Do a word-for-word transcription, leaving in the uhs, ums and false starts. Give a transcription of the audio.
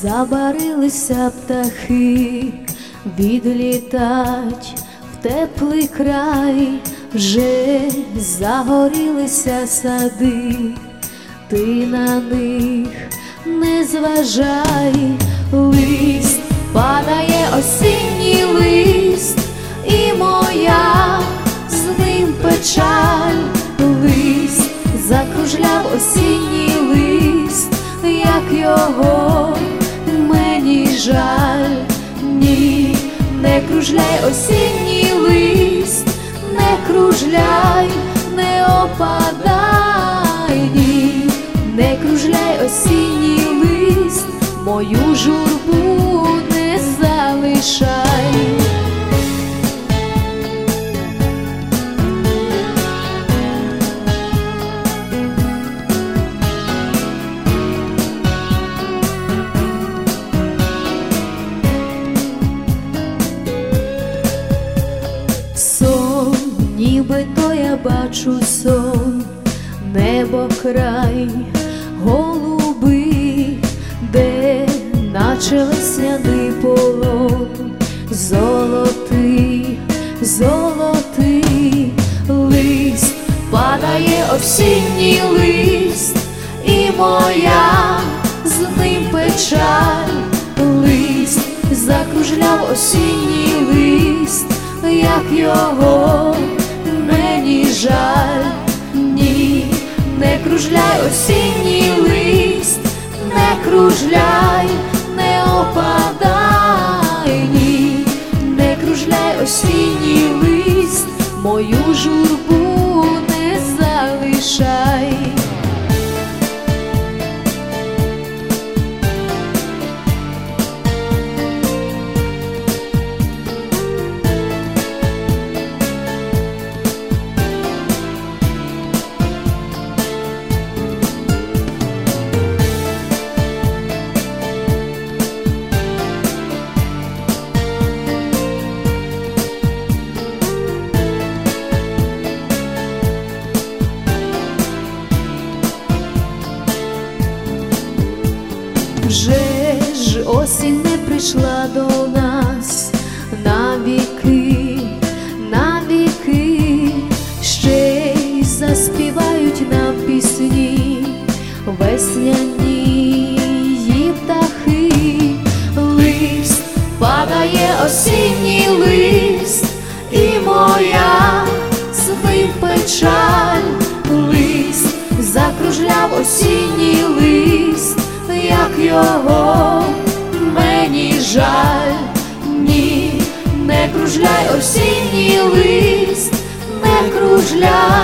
Забарилися птахи, відлітать в теплий край, вже загорілися сади, ти на них не зважай. Лист падає, осінній лист, і моя з ним печаль. Лист закружляв, осінній лист, як його мені жаль. Ні, не кружляй, осінній лист, не кружляй, не опадай. Ні, не кружляй, осінній лист, мою журбу не залишай. Сон, нібито я бачу сон, небо край голубий, де наче весняний полон, золотий, золотий. Лист падає, осінній лист, і моя з ним печаль. Лист закружляв, осінній лист, як його мені жаль. Ні, не кружляй, осінній лист, не кружляй, не опадай. Ні, не кружляй, осінній лист, мою журбу не залишай. Вже ж осінь не прийшла до нас навіки, навіки, ще й заспівають нам пісні весняні птахи. Лист падає, осінній лист, і моя з ним печаль. Лист закружляв, осінній лист, як його мені жаль. Ні, не кружляй, осінній лист, не кружляй.